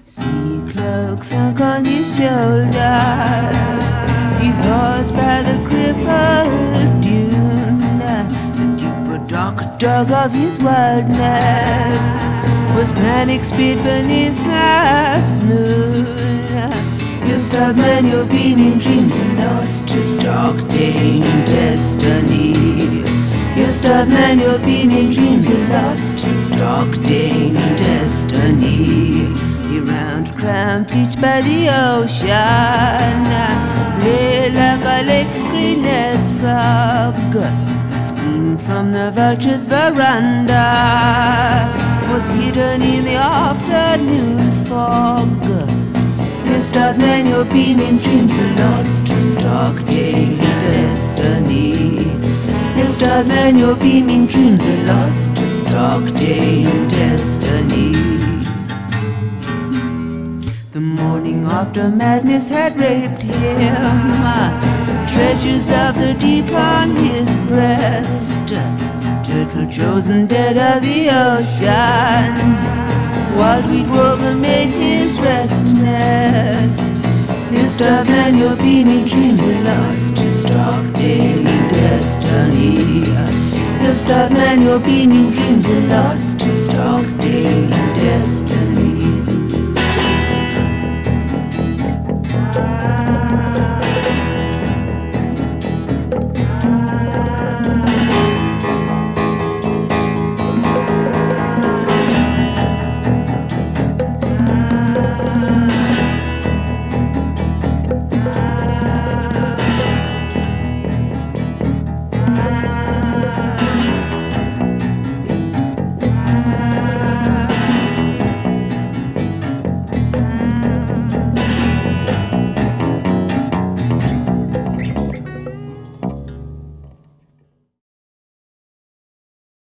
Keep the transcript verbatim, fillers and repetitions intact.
Sea cloaks hung on his shoulders, his horse by the crippled dune, the deeper, darker dog of his wildness was panic speed beneath Map's moon. You starved man, your beaming dreams are lost to stark Dane destiny. You starved man, your beaming dreams are lost to stark Dane destiny. He round crown bleached by the ocean lay like a lake green as frog. The scream from the vulture's veranda was hidden in the afternoon fog. You start man, your beaming dreams are lost to stark Dane destiny. You start man, your beaming dreams are lost to stark Dane destiny. The morning after madness had raped him, treasures of the deep on his breast, turtle chosen dead of the oceans, wildweed woven made his rest nest. You starved man, your beaming dreams are lost to stark Dane destiny. You starved man, your beaming dreams are lost to stark Dane destiny.